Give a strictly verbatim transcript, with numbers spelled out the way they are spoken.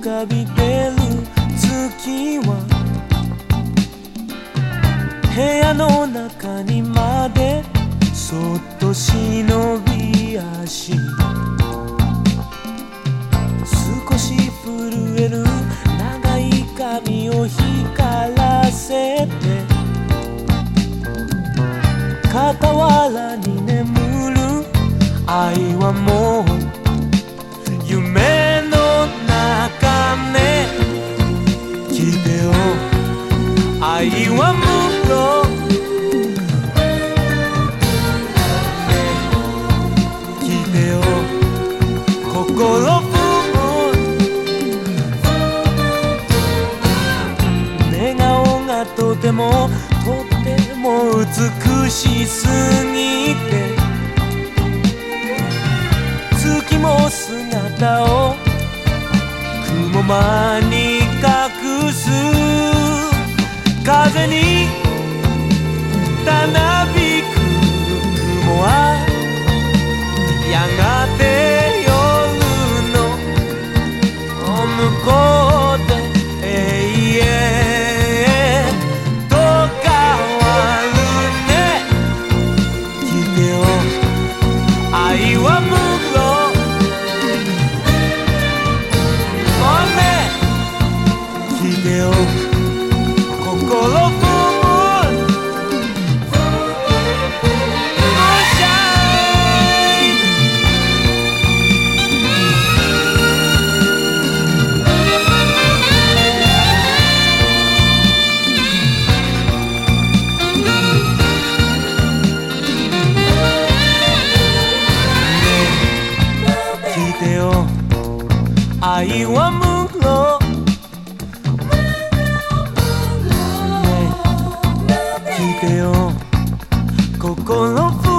かびてる月は部屋の中にまでそっと忍び足少し震える長い髪を光らせて傍らに眠る愛はもう夢の中ね聞いてよ愛は無論聞いてよ心笑顔がとてもとても美しすぎて月も姿を雲間に隠す風にたなびく雲はやがて夜の向こうで永遠と変わるね聞いてよ愛は無論もうね聞いてよ心愛は無論ね聞いてよ心